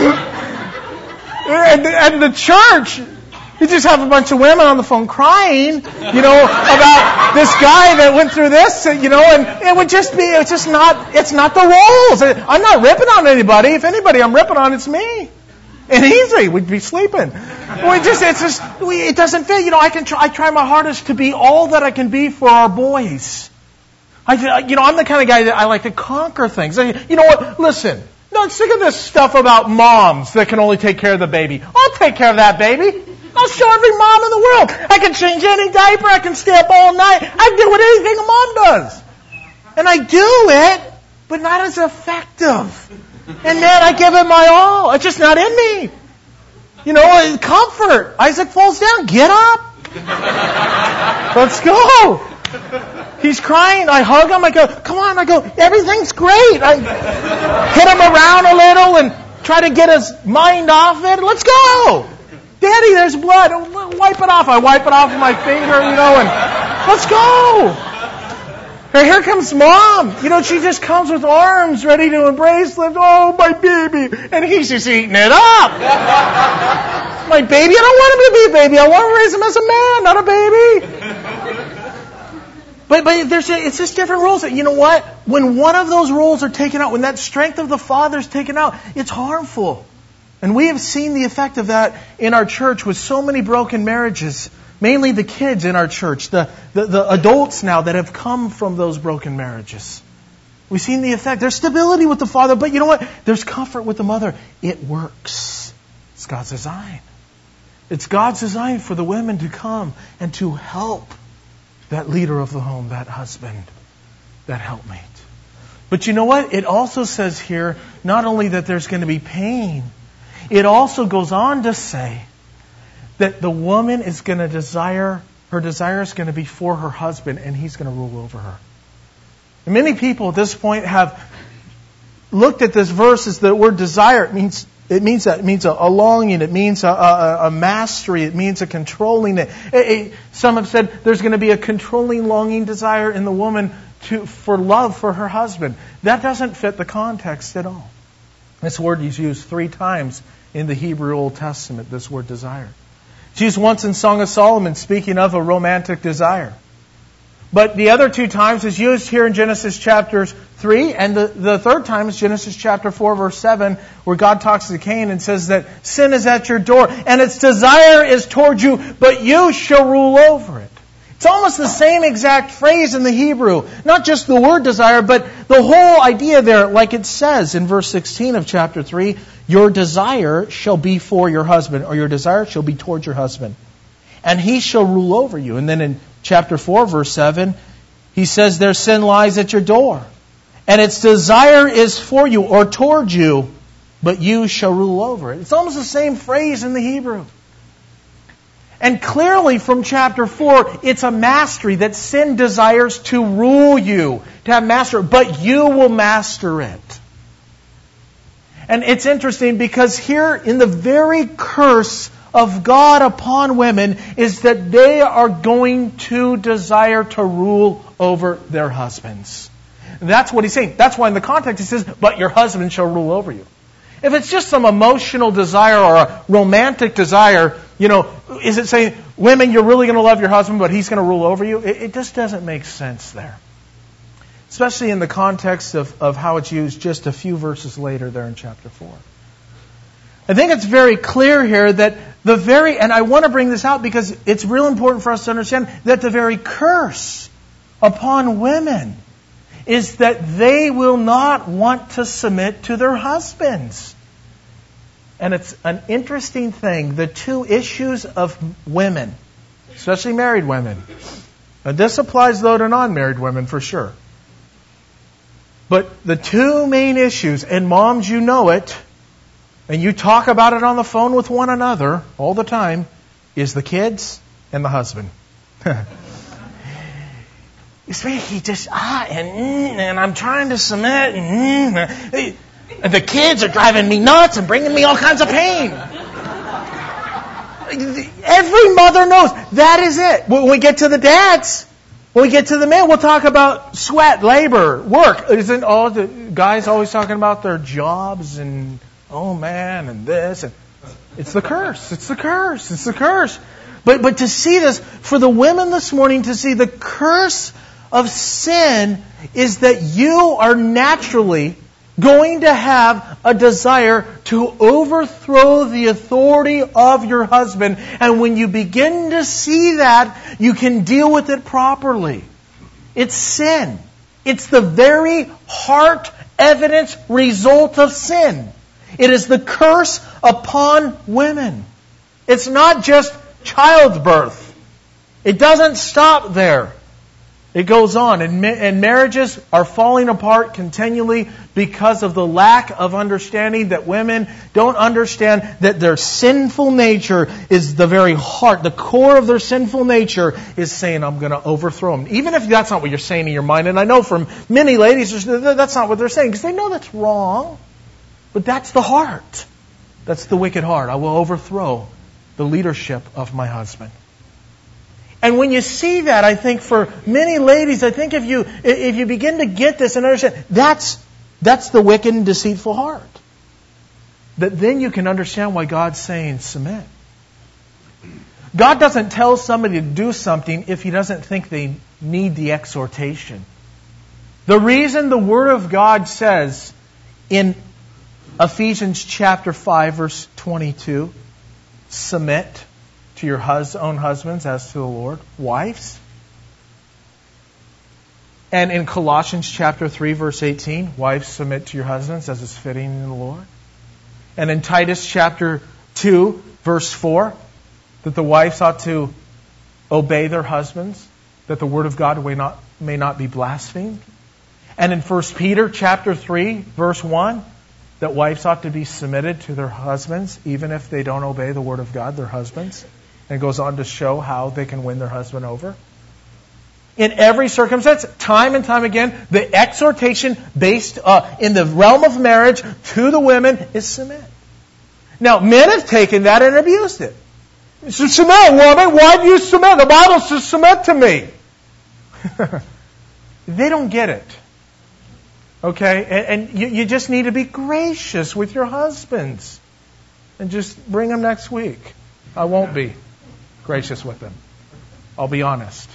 and, and the church, you just have a bunch of women on the phone crying, you know, about this guy that went through this, you know, and it would just be, it's just not, it's not the roles. I'm not ripping on anybody. If anybody I'm ripping on, it's me. And Easy would be sleeping. We just, it's just, we, it doesn't fit. You know, I can try, I try my hardest to be all that I can be for our boys. I, you know, I'm the kind of guy that I like to conquer things. You know what? Listen, no, sick of this stuff about moms that can only take care of the baby. I'll take care of that baby. I'll show every mom in the world. I can change any diaper. I can stay up all night. I can do what anything a mom does. And I do it, but not as effective. And then I give it my all. It's just not in me. You know, comfort. Isaac falls down. Get up. Let's go. He's crying. I hug him. I go, come on. I go, everything's great. I hit him around a little and try to get his mind off it. Let's go. Daddy, there's blood. Wipe it off. I wipe it off with my finger, you know, and let's go. And here comes Mom. You know, she just comes with arms ready to embrace, lift, oh, my baby. And he's just eating it up. My baby, I don't want him to be a baby. I want to raise him as a man, not a baby. But, but there's a, it's just different roles. You know what? When one of those roles are taken out, when that strength of the father is taken out, it's harmful. And we have seen the effect of that in our church with so many broken marriages. Mainly the kids in our church, the, the, the adults now that have come from those broken marriages. We've seen the effect. There's stability with the father, but you know what? There's comfort with the mother. It works. It's God's design. It's God's design for the women to come and to help that leader of the home, that husband, that helpmate. But you know what? It also says here, not only that there's going to be pain, it also goes on to say that the woman is going to desire, her desire is going to be for her husband, and he's going to rule over her. And many people at this point have looked at this verse as the word desire. It means it means that it means a, a longing. It means a, a, a mastery. It means a controlling. It, it, some have said there's going to be a controlling, longing desire in the woman to for love for her husband. That doesn't fit the context at all. This word is used three times in the Hebrew Old Testament. This word desire. It's used once in Song of Solomon, speaking of a romantic desire. But the other two times is used here in Genesis chapter three, and the, the third time is Genesis chapter four, verse seven, where God talks to Cain and says that sin is at your door, and its desire is toward you, but you shall rule over it. It's almost the same exact phrase in the Hebrew. Not just the word desire, but the whole idea there, like it says in verse sixteen of chapter three, your desire shall be for your husband, or your desire shall be toward your husband, and he shall rule over you. And then in chapter four, verse seven, he says their sin lies at your door, and its desire is for you, or toward you, but you shall rule over it. It's almost the same phrase in the Hebrew. And clearly from chapter four, it's a mastery that sin desires to rule you, to have master, but you will master it. And it's interesting because here in the very curse of God upon women is that they are going to desire to rule over their husbands. And that's what he's saying. That's why in the context he says, but your husband shall rule over you. If it's just some emotional desire or a romantic desire, you know, is it saying, women, you're really going to love your husband, but he's going to rule over you? It, it just doesn't make sense there. Especially in the context of, of how it's used just a few verses later there in chapter four. I think it's very clear here that the very, and I want to bring this out because it's real important for us to understand that the very curse upon women is that they will not want to submit to their husbands. And it's an interesting thing, the two issues of women, especially married women. Now this applies though to non-married women for sure. But the two main issues, and moms, you know it, and you talk about it on the phone with one another all the time, is the kids and the husband. It's me, he just, ah, and, mm, and I'm trying to submit, and, mm, and the kids are driving me nuts and bringing me all kinds of pain. Every mother knows that is it. When we get to the dads, when we get to the men, we'll talk about sweat, labor, work. Isn't all the guys always talking about their jobs and, oh man, and this? And it's the curse. It's the curse. It's the curse. But, but to see this, for the women this morning, to see the curse of sin is that you are naturally going to have a desire to overthrow the authority of your husband. And when you begin to see that, you can deal with it properly. It's sin. It's the very heart evidence result of sin. It is the curse upon women. It's not just childbirth. It doesn't stop there. It goes on, and, and marriages are falling apart continually because of the lack of understanding that women don't understand that their sinful nature is the very heart, the core of their sinful nature is saying, I'm going to overthrow him. Even if that's not what you're saying in your mind, and I know from many ladies that's not what they're saying, because they know that's wrong, but that's the heart. That's the wicked heart. I will overthrow the leadership of my husband. And when you see that, I think for many ladies, I think if you if you begin to get this and understand, that's that's the wicked and deceitful heart. That then you can understand why God's saying submit. God doesn't tell somebody to do something if He doesn't think they need the exhortation. The reason the Word of God says in Ephesians chapter five, verse twenty-two, submit to your hus- own husbands as to the Lord. Wives. And in Colossians chapter three, verse eighteen, wives submit to your husbands as is fitting in the Lord. And in Titus chapter two, verse four, that the wives ought to obey their husbands, that the word of God may not, may not be blasphemed. And in First Peter chapter three, verse one, that wives ought to be submitted to their husbands, even if they don't obey the word of God, their husbands. And it goes on to show how they can win their husband over. In every circumstance, time and time again, the exhortation based uh, in the realm of marriage to the women is submit. Now, men have taken that and abused it. So, submit, woman. Why do you submit? The Bible says submit to me. They don't get it. Okay? And, and you, you just need to be gracious with your husbands. And just bring them next week. I won't be gracious with them. I'll be honest.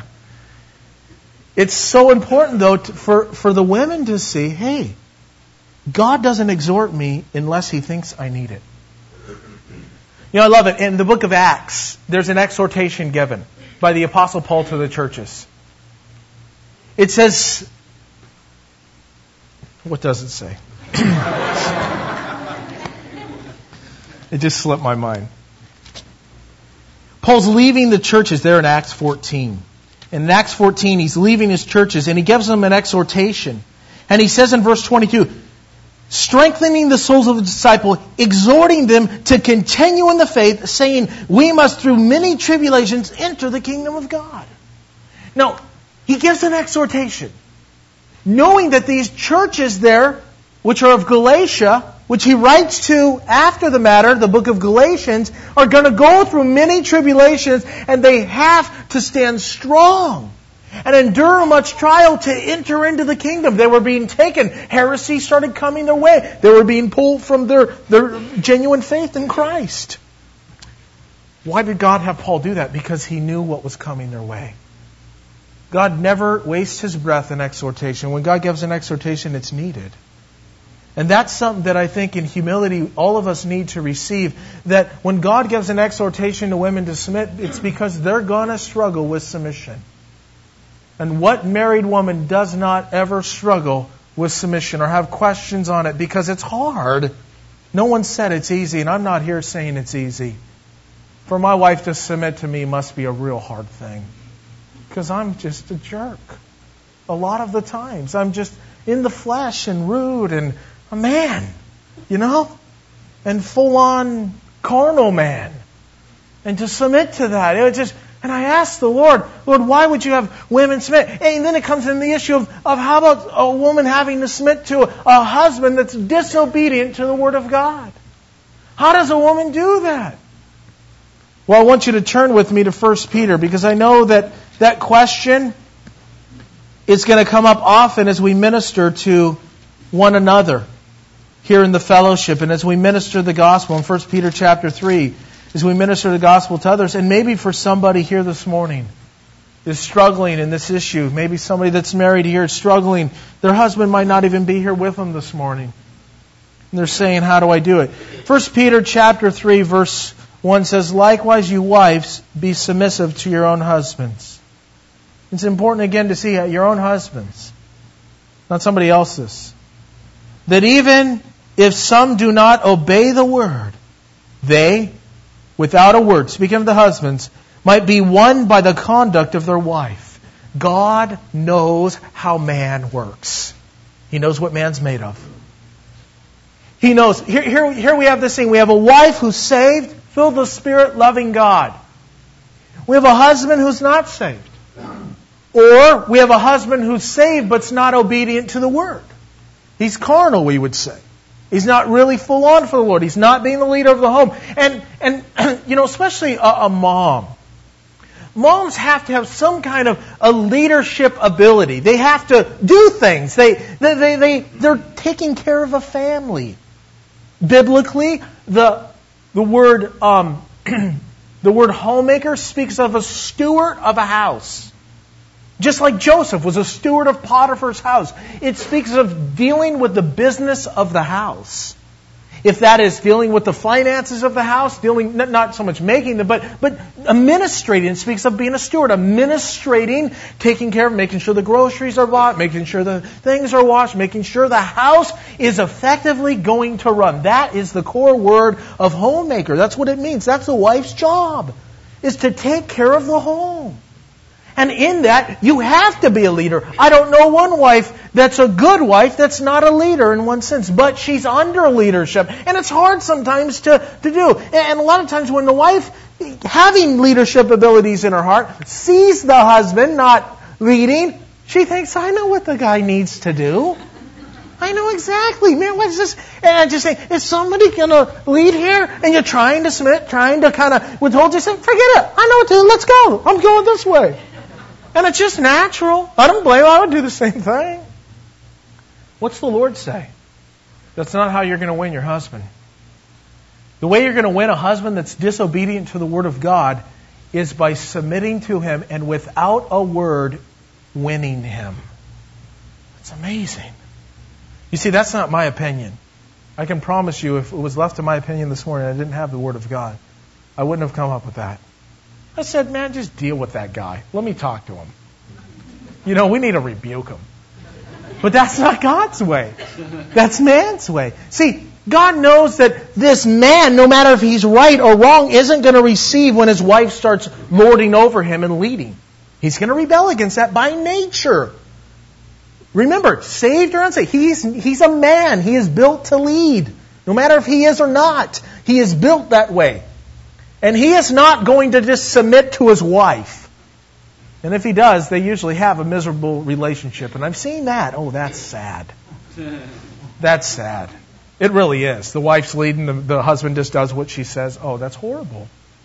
It's so important, though, to, for, for the women to see, hey, God doesn't exhort me unless He thinks I need it. You know, I love it. In the book of Acts, there's an exhortation given by the Apostle Paul to the churches. It says, what does it say? It just slipped my mind. Paul's leaving the churches there in Acts fourteen. And in Acts fourteen, he's leaving his churches and he gives them an exhortation. And he says in verse twenty-two, strengthening the souls of the disciple, exhorting them to continue in the faith, saying, we must through many tribulations enter the kingdom of God. Now, he gives an exhortation, knowing that these churches there, which are of Galatia, which he writes to after the matter, the book of Galatians, are going to go through many tribulations, and they have to stand strong and endure much trial to enter into the kingdom. They were being taken. Heresy started coming their way. They were being pulled from their, their genuine faith in Christ. Why did God have Paul do that? Because He knew what was coming their way. God never wastes His breath in exhortation. When God gives an exhortation, it's needed. And that's something that I think in humility all of us need to receive. That when God gives an exhortation to women to submit, it's because they're going to struggle with submission. And what married woman does not ever struggle with submission or have questions on it? Because it's hard. No one said it's easy, and I'm not here saying it's easy. For my wife to submit to me must be a real hard thing. Because I'm just a jerk. A lot of the times. I'm just in the flesh and rude and a man. You know? and full-on carnal man. And to submit to that, it was just, and I asked the Lord, Lord, why would you have women submit? And then it comes in the issue of, of how about a woman having to submit to a, a husband that's disobedient to the Word of God? How does a woman do that? Well, I want you to turn with me to First Peter, because I know that that question is going to come up often as we minister to one another here in the fellowship, and as we minister the gospel in First Peter chapter three, as we minister the gospel to others. And maybe for somebody here this morning is struggling in this issue. Maybe somebody that's married here is struggling. Their husband might not even be here with them this morning. And they're saying, how do I do it? First Peter chapter three verse one says, likewise you wives, be submissive to your own husbands. It's important again to see your own husbands, not somebody else's. That even if some do not obey the word, they, without a word, speaking of the husbands, might be won by the conduct of their wife. God knows how man works. He knows what man's made of. He knows. Here, here, here we have this thing. We have a wife who's saved, filled with Spirit, loving God. We have a husband who's not saved. Or we have a husband who's saved but's not obedient to the Word. He's carnal, we would say. He's not really full on for the Lord. He's not being the leader of the home. And, and you know, especially a, a mom. Moms have to have some kind of a leadership ability. They have to do things. They, they, they, they, they're taking care of a family. Biblically, the, the word, um, the word homemaker speaks of a steward of a house. Just like Joseph was a steward of Potiphar's house. It speaks of dealing with the business of the house. If that is dealing with the finances of the house, dealing not so much making them, but but administrating. It speaks of being a steward, administrating, taking care of, making sure the groceries are bought, making sure the things are washed, making sure the house is effectively going to run. That is the core word of homemaker. That's what it means. That's the wife's job, is to take care of the home. And in that, you have to be a leader. I don't know one wife that's a good wife that's not a leader in one sense, but she's under leadership. And it's hard sometimes to, to do. And a lot of times when the wife, having leadership abilities in her heart, sees the husband not leading, she thinks, I know what the guy needs to do. I know exactly. Man, what's this? And I just say, is somebody going to lead here? And you're trying to submit, trying to kind of withhold. You say, forget it. I know what to do. Let's go. I'm going this way. And it's just natural. I don't blame you. I would do the same thing. What's the Lord say? That's not how you're going to win your husband. The way you're going to win a husband that's disobedient to the Word of God is by submitting to Him and without a word, winning him. It's amazing. You see, that's not my opinion. I can promise you, if it was left to my opinion this morning, I didn't have the Word of God, I wouldn't have come up with that. I said, man, just deal with that guy. Let me talk to him. You know, we need to rebuke him. But that's not God's way. That's man's way. See, God knows that this man, no matter if he's right or wrong, isn't going to receive when his wife starts lording over him and leading. He's going to rebel against that by nature. Remember, saved or unsaved, he's, he's a man. He is built to lead. No matter if he is or not, he is built that way. And he is not going to just submit to his wife. And if he does, they usually have a miserable relationship. And I've seen that. Oh, that's sad. That's sad. It really is. The wife's leading, the, the husband just does what she says. Oh, that's horrible.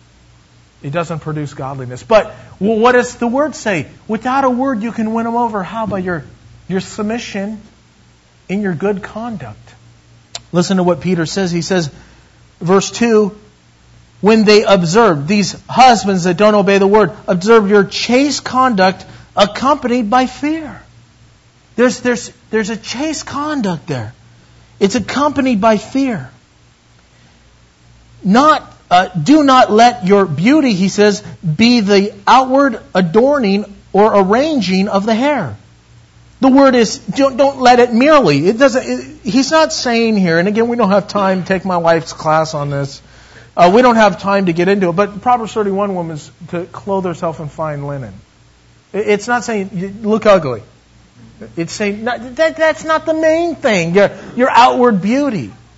It doesn't produce godliness. But well, what does the Word say? Without a word, you can win them over. How about your, your submission in your good conduct? Listen to what Peter says. He says, verse two, when they observe, these husbands that don't obey the Word, observe your chaste conduct accompanied by fear. There's, there's, there's a chaste conduct there. It's accompanied by fear. Not, uh, do not let your beauty, he says, be the outward adorning or arranging of the hair. The word is, don't, don't let it merely. It doesn't. It, he's not saying here, and again, we don't have time to take my wife's class on this. Uh, we don't have time to get into it, but Proverbs thirty-one woman is to clothe herself in fine linen. It's not saying you look ugly. It's saying that, that's not the main thing, your, your outward beauty.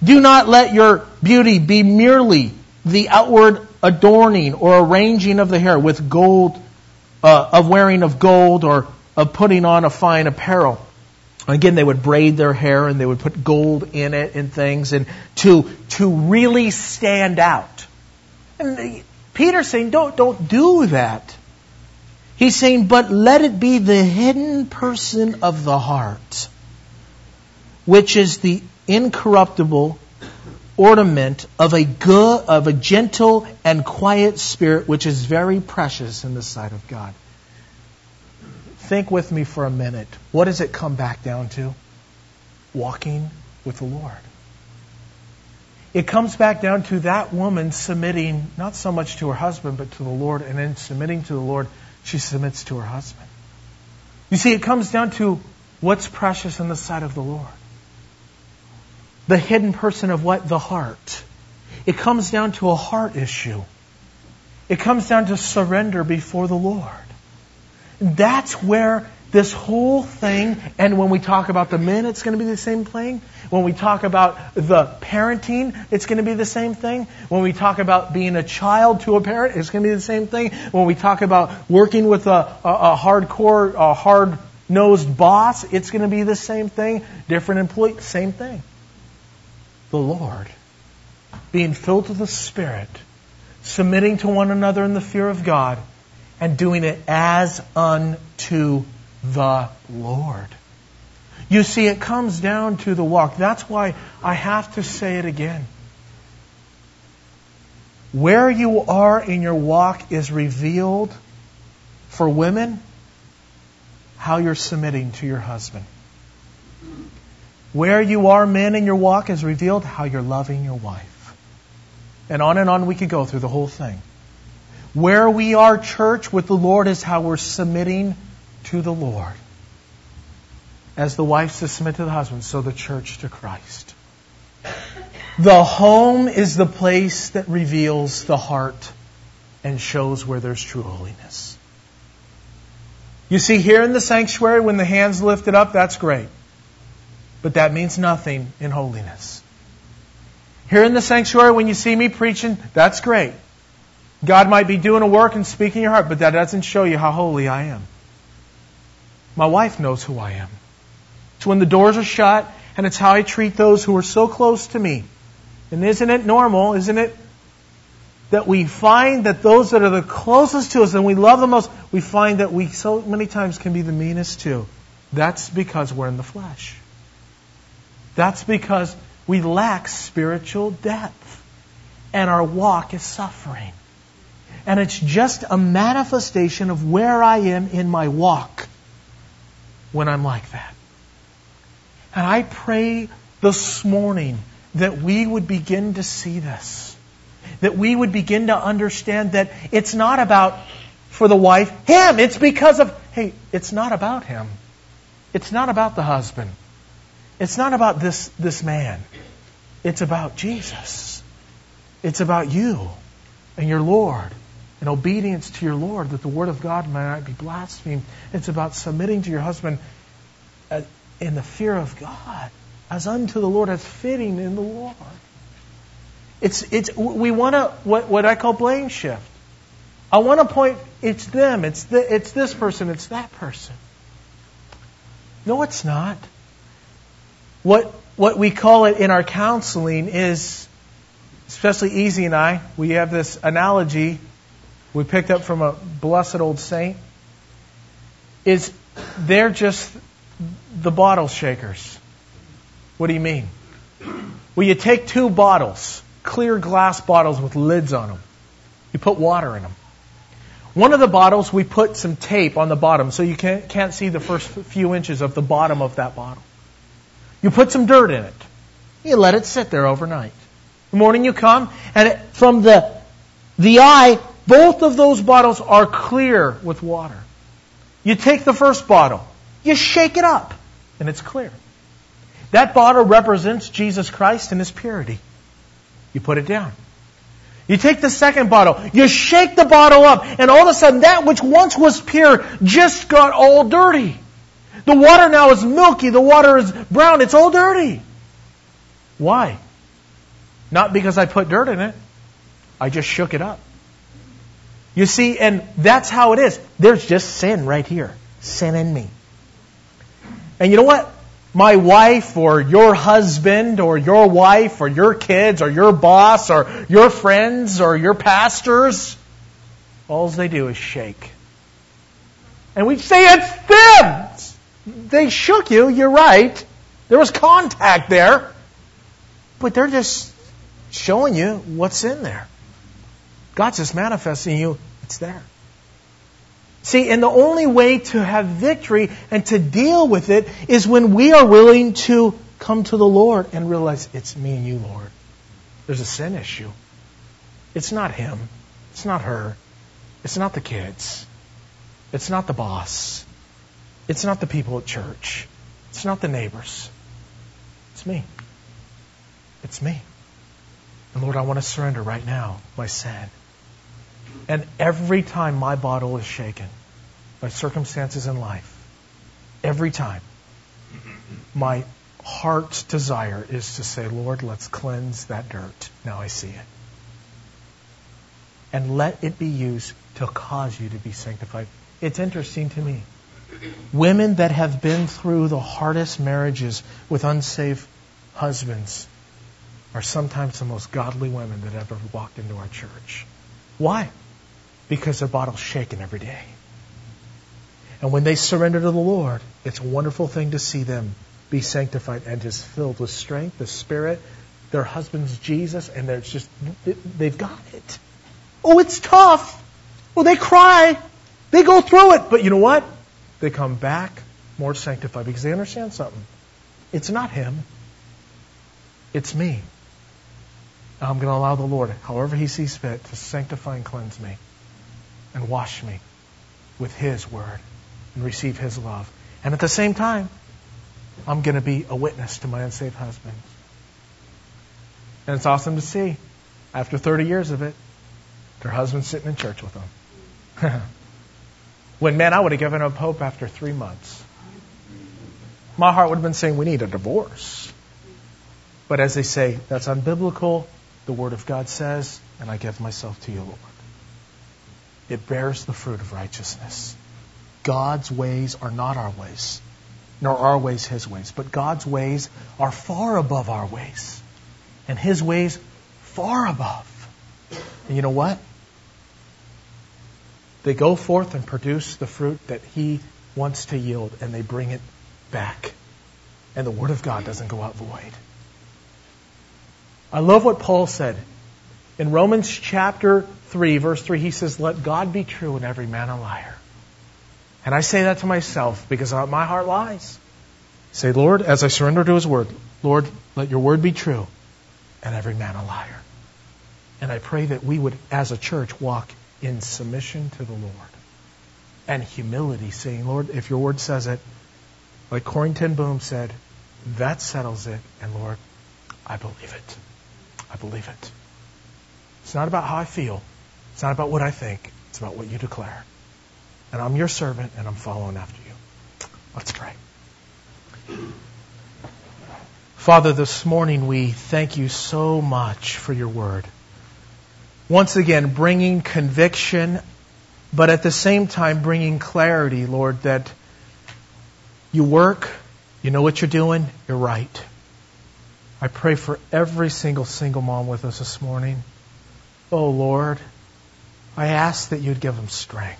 Do not let your beauty be merely the outward adorning or arranging of the hair with gold, uh, of wearing of gold or of putting on a fine apparel. Again, they would braid their hair and they would put gold in it and things, and to to really stand out. And Peter's saying, don't don't do that. He's saying, but let it be the hidden person of the heart, which is the incorruptible ornament of a good, of a gentle and quiet spirit, which is very precious in the sight of God. Think with me for a minute. What does it come back down to? Walking with the Lord. It comes back down to that woman submitting not so much to her husband, but to the Lord. And in submitting to the Lord, she submits to her husband. You see, it comes down to what's precious in the sight of the Lord. The hidden person of what? The heart. It comes down to a heart issue. It comes down to surrender before the Lord. That's where this whole thing, and when we talk about the men, it's going to be the same thing. When we talk about the parenting, it's going to be the same thing. When we talk about being a child to a parent, it's going to be the same thing. When we talk about working with a, a, a hardcore, a hard-nosed boss, it's going to be the same thing. Different employee, same thing. The Lord, being filled with the Spirit, submitting to one another in the fear of God, and doing it as unto the Lord. You see, it comes down to the walk. That's why I have to say it again. Where you are in your walk is revealed for women how you're submitting to your husband. Where you are, men, in your walk is revealed how you're loving your wife. And on and on we could go through the whole thing. Where we are, church, with the Lord is how we're submitting to the Lord. As the wife to submit to the husband, so the church to Christ. The home is the place that reveals the heart and shows where there's true holiness. You see, here in the sanctuary, when the hand's lifted up, that's great. But that means nothing in holiness. Here in the sanctuary, when you see me preaching, that's great. God might be doing a work and speaking in your heart, but that doesn't show you how holy I am. My wife knows who I am. It's when the doors are shut, and it's how I treat those who are so close to me. And isn't it normal, isn't it, that we find that those that are the closest to us and we love the most, we find that we so many times can be the meanest too. That's because we're in the flesh. That's because we lack spiritual depth. And our walk is suffering. And it's just a manifestation of where I am in my walk when I'm like that. And I pray this morning that we would begin to see this. That we would begin to understand that it's not about, for the wife, him. It's because of, hey, it's not about him. It's not about the husband. It's not about this, this man. It's about Jesus. It's about you and your Lord. And obedience to your Lord, that the Word of God may not be blasphemed. It's about submitting to your husband in the fear of God, as unto the Lord, as fitting in the Lord. It's it's we want to what what I call blame shift. I want to point. It's them. It's the, it's this person. It's that person. No, it's not. What what we call it in our counseling is, especially Easy and I, we have this analogy we picked up from a blessed old saint, is they're just the bottle shakers. What do you mean? Well, you take two bottles, clear glass bottles with lids on them. You put water in them. One of the bottles, we put some tape on the bottom so you can't, can't see the first few inches of the bottom of that bottle. You put some dirt in it. You let it sit there overnight. The morning you come, and it, from the the eye, both of those bottles are clear with water. You take the first bottle, you shake it up, and it's clear. That bottle represents Jesus Christ and His purity. You put it down. You take the second bottle, you shake the bottle up, and all of a sudden that which once was pure just got all dirty. The water now is milky, the water is brown, it's all dirty. Why? Not because I put dirt in it. I just shook it up. You see, and that's how it is. There's just sin right here. Sin in me. And you know what? My wife or your husband or your wife or your kids or your boss or your friends or your pastors, all they do is shake. And we say, it's them! They shook you, you're right. There was contact there. But they're just showing you what's in there. God's just manifesting you, it's there. See, and the only way to have victory and to deal with it is when we are willing to come to the Lord and realize it's me and you, Lord. There's a sin issue. It's not him. It's not her. It's not the kids. It's not the boss. It's not the people at church. It's not the neighbors. It's me. It's me. And Lord, I want to surrender right now my sin. And every time my bottle is shaken by circumstances in life, every time, my heart's desire is to say, Lord, let's cleanse that dirt. Now I see it. And let it be used to cause you to be sanctified. It's interesting to me. Women that have been through the hardest marriages with unsaved husbands are sometimes the most godly women that have ever walked into our church. Why? Because their bottle's shaken every day. And when they surrender to the Lord, it's a wonderful thing to see them be sanctified and just filled with strength, the Spirit, their husband's Jesus, and they're just, they've got it. Oh, it's tough. Well, they cry. They go through it. But you know what? They come back more sanctified because they understand something. It's not him. It's me. I'm going to allow the Lord, however he sees fit, to sanctify and cleanse me and wash me with his word and receive his love. And at the same time, I'm going to be a witness to my unsaved husband. And it's awesome to see, after thirty years of it, their husband's sitting in church with them. When, man, I would have given up hope after three months. My heart would have been saying, we need a divorce. But as they say, that's unbiblical. The Word of God says, and I give myself to you, Lord. It bears the fruit of righteousness. God's ways are not our ways, nor our ways his ways. But God's ways are far above our ways. And his ways far above. And you know what? They go forth and produce the fruit that he wants to yield, and they bring it back. And the Word of God doesn't go out void. I love what Paul said. In Romans chapter three, verse three, he says, let God be true and every man a liar. And I say that to myself because my heart lies. Say, Lord, as I surrender to his word, Lord, let your word be true and every man a liar. And I pray that we would, as a church, walk in submission to the Lord and humility, saying, Lord, if your word says it, like Corrie ten Boom said, that settles it. And Lord, I believe it. I believe it. It's not about how I feel. It's not about what I think. It's about what you declare. And I'm your servant, and I'm following after you. Let's pray. Father, this morning we thank you so much for your word. Once again, bringing conviction, but at the same time bringing clarity, Lord, that you work, you know what you're doing, you're right. I pray for every single single mom with us this morning. Oh, Lord, I ask that you'd give them strength.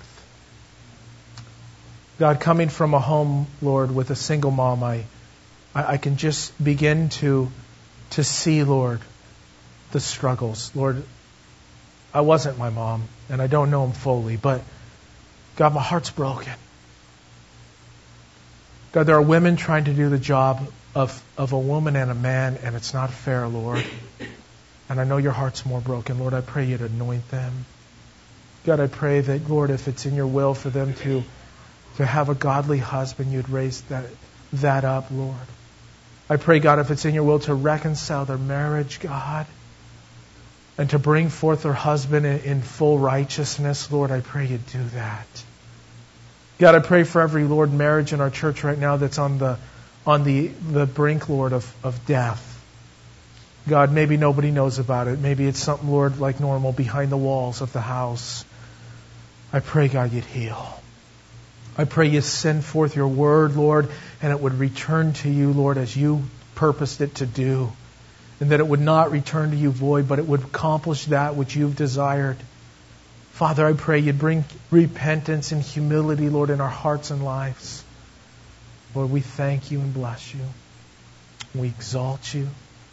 God, coming from a home, Lord, with a single mom, I, I, I can just begin to, to see, Lord, the struggles. Lord, I wasn't my mom, and I don't know them fully, but God, my heart's broken. God, there are women trying to do the job of, of a woman and a man, and it's not fair, Lord. And I know your heart's more broken. Lord, I pray you'd anoint them. God, I pray that, Lord, if it's in your will for them to, to have a godly husband, you'd raise that, that up, Lord. I pray, God, if it's in your will to reconcile their marriage, God, and to bring forth their husband in, in full righteousness, Lord, I pray you'd do that. God, I pray for every, Lord, marriage in our church right now that's on the on the, the brink, Lord, of, of death. God, maybe nobody knows about it. Maybe it's something, Lord, like normal behind the walls of the house. I pray, God, you'd heal. I pray you send forth your word, Lord, and it would return to you, Lord, as you purposed it to do. And that it would not return to you void, but it would accomplish that which you've desired. Father, I pray you'd bring repentance and humility, Lord, in our hearts and lives. Lord, we thank you and bless you. We exalt you.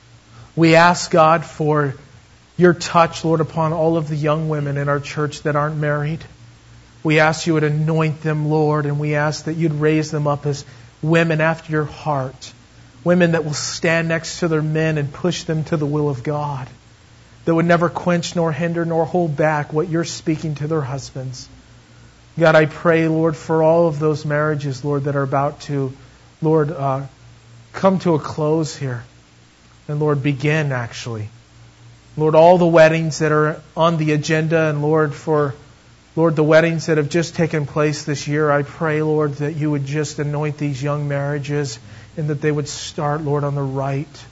We ask, God, for your touch, Lord, upon all of the young women in our church that aren't married. We ask you would anoint them, Lord, and we ask that you'd raise them up as women after your heart. Women that will stand next to their men and push them to the will of God. That would never quench nor hinder nor hold back what you're speaking to their husbands. God, I pray, Lord, for all of those marriages, Lord, that are about to, Lord, uh, come to a close here. And Lord, begin actually. Lord, all the weddings that are on the agenda, and Lord, for Lord, the weddings that have just taken place this year, I pray, Lord, that you would just anoint these young marriages and that they would start, Lord, on the right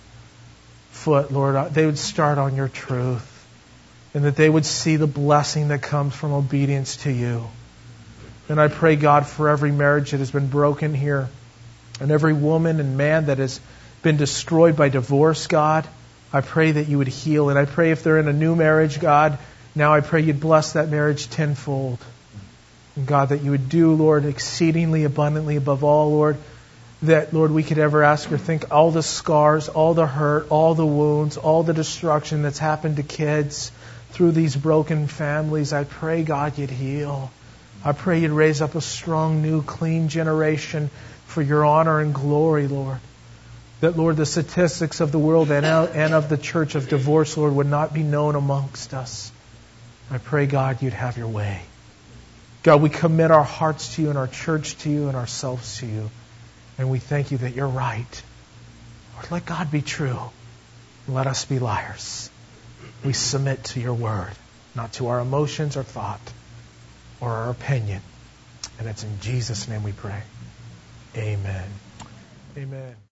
foot, Lord. They would start on your truth. And that they would see the blessing that comes from obedience to you. And I pray, God, for every marriage that has been broken here and every woman and man that has been destroyed by divorce, God, I pray that you would heal. And I pray if they're in a new marriage, God, now I pray you'd bless that marriage tenfold. And God, that you would do, Lord, exceedingly abundantly above all, Lord, that, Lord, we could ever ask or think. All the scars, all the hurt, all the wounds, all the destruction that's happened to kids through these broken families, I pray, God, you'd heal. I pray you'd raise up a strong, new, clean generation for your honor and glory, Lord. That, Lord, the statistics of the world and of the church of divorce, Lord, would not be known amongst us. I pray, God, you'd have your way. God, we commit our hearts to you and our church to you and ourselves to you. And we thank you that you're right. Lord, let God be true. Let us be liars. We submit to your word, not to our emotions or thought or our opinion. And it's in Jesus' name we pray. Amen. Amen.